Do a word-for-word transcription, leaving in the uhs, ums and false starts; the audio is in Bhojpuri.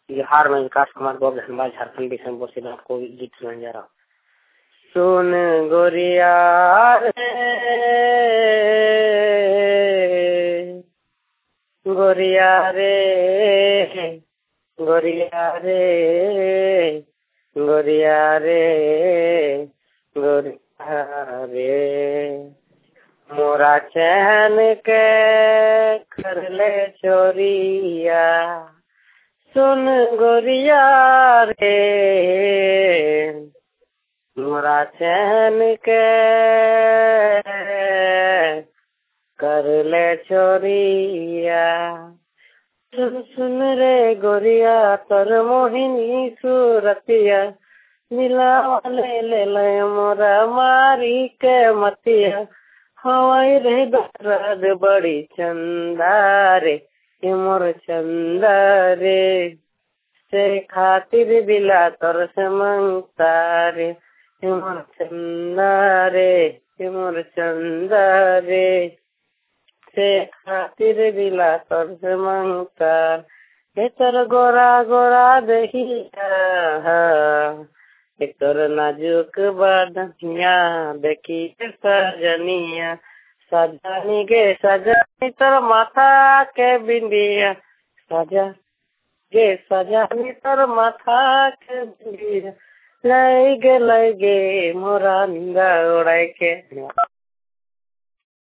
बिहार में विकास कुमार बाबू धनबाद झारखंड विषय में बोसे आपको गीत सुनाने जा रहा हूँ। सुन गोरिया रे गोरिया रे गोरिया रे गोरिया रे गोरिया रे मोरा चैन के कर ले चोरिया। सुन गोरिया रे मोरा चैन के कर ले चोरिया। सुन सुन रे गोरिया तोर मोहिनी सूरतिया मिला वाले ले ले मोरा मारी के मतिया। हवाई रे दर्द बड़ी चंदा रे मोर चंदा रे से खातिर दिला तोर से मंगता रे मोर चंदा रे मोर चंदा रे से खातिर दिला तोर से मंगता हे तोर गोरा गोरा दहिया तोर नाजुक बदनिया देखी सजनिया सजनी गे सजनी तोर माथा के बिंदिया सजा गे सजनी तोर माथा के बिंदिया लगे लगे मोरा निंदा उड़ाई के।